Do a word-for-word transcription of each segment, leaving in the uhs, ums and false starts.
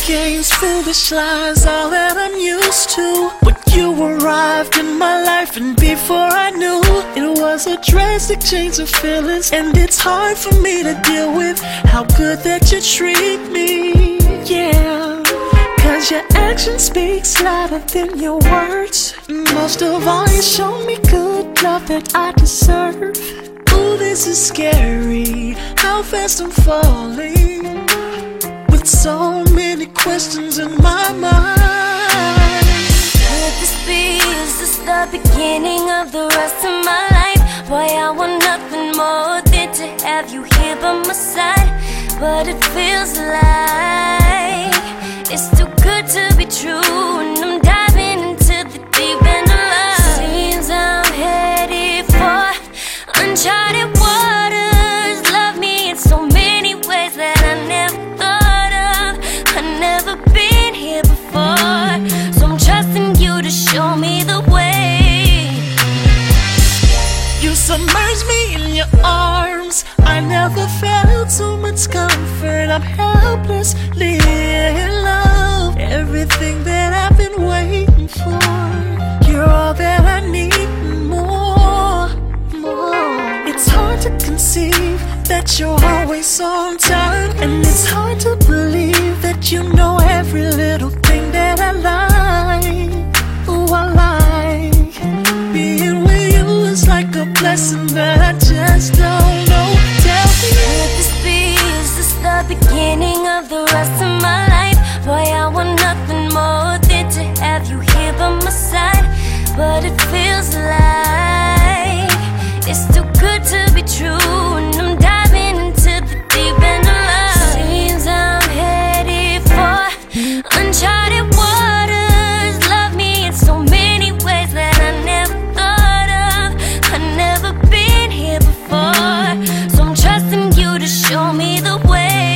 games, foolish lies, all that I'm used to. But you arrived in my life, and before I knew, it was a drastic change of feelings. And it's hard for me to deal with how good that you treat me. Yeah, cause your action speaks louder than your words. Most of all, you show me good love that I deserve. Ooh, this is scary, how fast I'm falling, with so many questions in my mind. Could this be, is this the beginning of the rest of my life? Boy, I want nothing more than to have you here by my side. But it feels like it's too good to be true, and I'm diving into the deep end of love. Seems I'm headed for uncharted waters. Love me in so many ways that I never thought of. I've never been here before, so I'm trusting you to show me the way. You submerge me in your arms, I never felt so much comfort. I'm helplessly in love, everything that I've been waiting for. You're all that I need, more, more. It's hard to conceive that you're always on time, and it's hard to believe that you know every little thing that I like. Ooh, I like being with you is like a blessing that I just don't know. Tell me, could this be, is this the beginning of the rest of my life? Boy, I want nothing more than to have you here by my side. But it feels like it's too good to be true, and I'm diving into the deep end of love. Seems I'm headed for uncharted waters. Love me in so many ways that I never thought of. I've never been here before, so I'm trusting you to show me the way.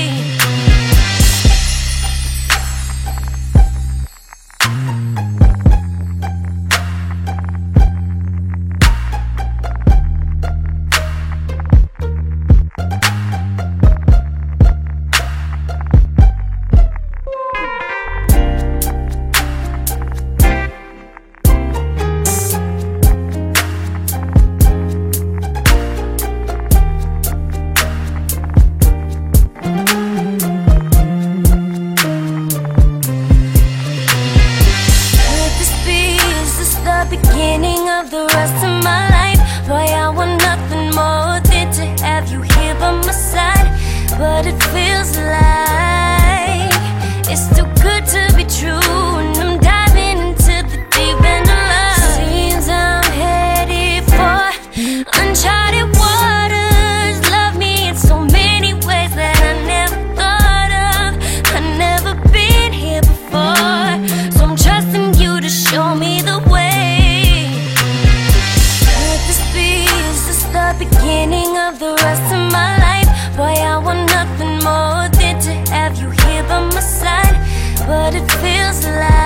Beginning of the rest of my life. Boy, I want nothing more than to have you here by my side. But it feels like it's too good to be true, and I'm diving into the deep end of love. Seems I'm headed for uncharted waters. Love me in so many ways that I never thought of. I've never been here before, so I'm trusting you to show me the way. The beginning of the rest of my life. Boy, I want nothing more than to have you here by my side. But it feels like